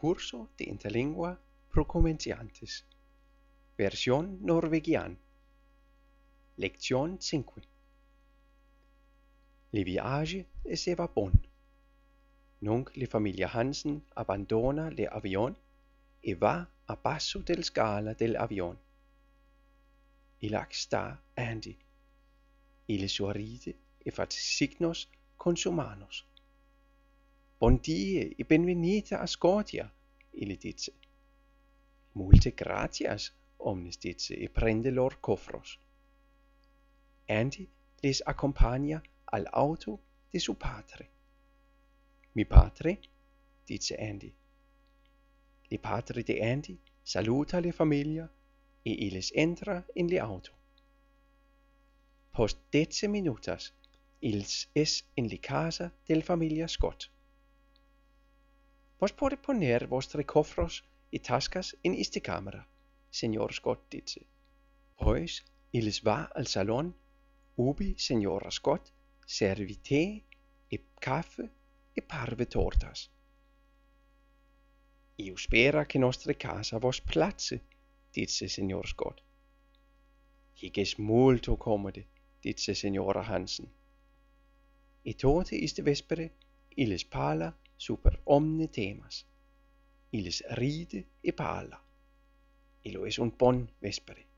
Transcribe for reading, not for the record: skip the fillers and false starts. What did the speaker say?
curso de interlingua pro cominciantes. Versión norwegian. Lección 5. Le viage se va bon. Nunc la famiglia Hansen abbandona l'avion e va a basso del scala dell'avion. Ilac sta Andy. Il sorride e fa signos con sue manos. Bon dia e benvenuta a Scotia, il dice. Multe gratias, omnes dice, e prende lor cofros. Andy les accompagna all'auto di suo padre. Mi padre, dice Andy. Il padre di Andy saluta la famiglia e illes entra in l'auto. Post 10 minutas, ils es en la casa del familia Scott. Vos puede poner vostre cofros y tascas en esta cámara, señor Scott dice. Pues illes va al salón, ubi señora Scott servi té e kaffe e parve tortas. Io spera che nostra casa vos place, dice signor Scott. Hig es molto comode, dice signora Hansen. E tote iste vespere, illes parla super omne temas. Illes ride e parla. Illo es un bon vespere.